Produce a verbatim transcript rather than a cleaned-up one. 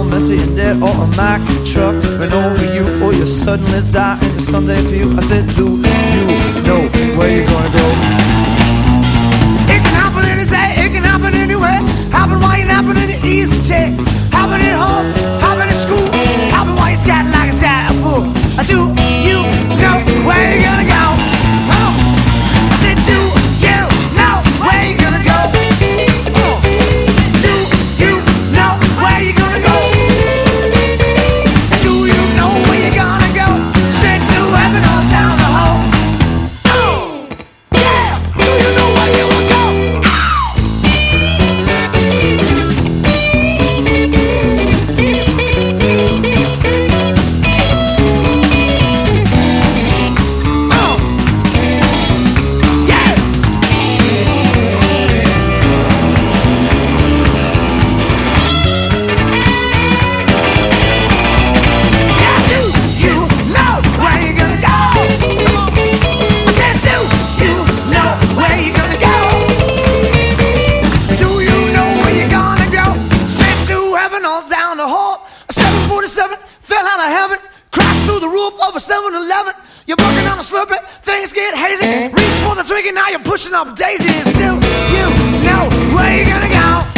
all messy and dead, or a Mack truck ran over you, or you suddenly die in your Sunday pew. I said, do you know where you're gonna go? It can happen any day, it can happen anywhere. Happen while you're napping in your easy chair. Happen at home, happen at school. Happen while you're scatting like a sky fool. Do you know where you're gonna go? Oh. I said, do you know where you're gonna go? Oh. Do you know where you're gonna go? Do you know where you're gonna go? Straight to heaven or down the hole? Oh, yeah! Do you know where you wanna go? Fell out of heaven, crashed through the roof of a seven eleven. You're working on a slurpee, things get hazy. Reach for the trigger, now you're pushing up daisies. Do you know where you're gonna go?